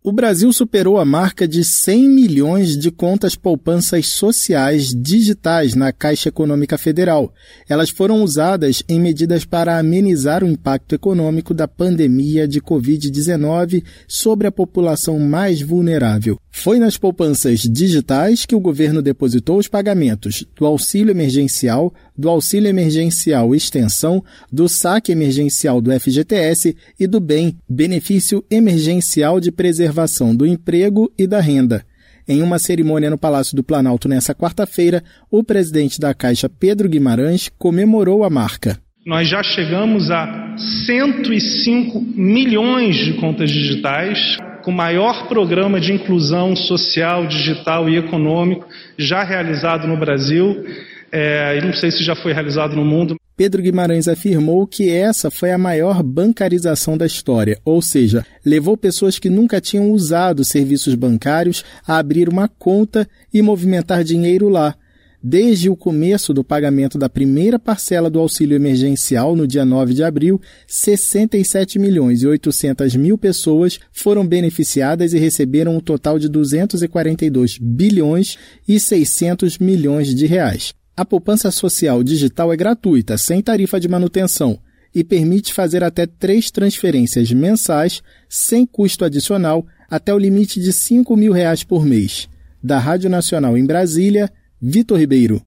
O Brasil superou a marca de 100 milhões de contas poupanças sociais digitais na Caixa Econômica Federal. Elas foram usadas em medidas para amenizar o impacto econômico da pandemia de Covid-19 sobre a população mais vulnerável. Foi nas poupanças digitais que o governo depositou os pagamentos do Auxílio Emergencial, do Auxílio Emergencial Extensão, do Saque Emergencial do FGTS e do BEM, Benefício Emergencial de Preservação do Emprego e da Renda. Em uma cerimônia no Palácio do Planalto nesta quarta-feira, o presidente da Caixa, Pedro Guimarães, comemorou a marca. Nós já chegamos a 105 milhões de contas digitais, com o maior programa de inclusão social, digital e econômico já realizado no Brasil, e não sei se já foi realizado no mundo. Pedro Guimarães afirmou que essa foi a maior bancarização da história, ou seja, levou pessoas que nunca tinham usado serviços bancários a abrir uma conta e movimentar dinheiro lá. Desde o começo do pagamento da primeira parcela do auxílio emergencial, no dia 9 de abril, 67 milhões e 800 mil pessoas foram beneficiadas e receberam um total de 242 bilhões e 600 milhões de reais. A poupança social digital é gratuita, sem tarifa de manutenção, e permite fazer até 3 transferências mensais, sem custo adicional, até o limite de R$ 5.000 por mês. Da Rádio Nacional em Brasília, Vitor Ribeiro.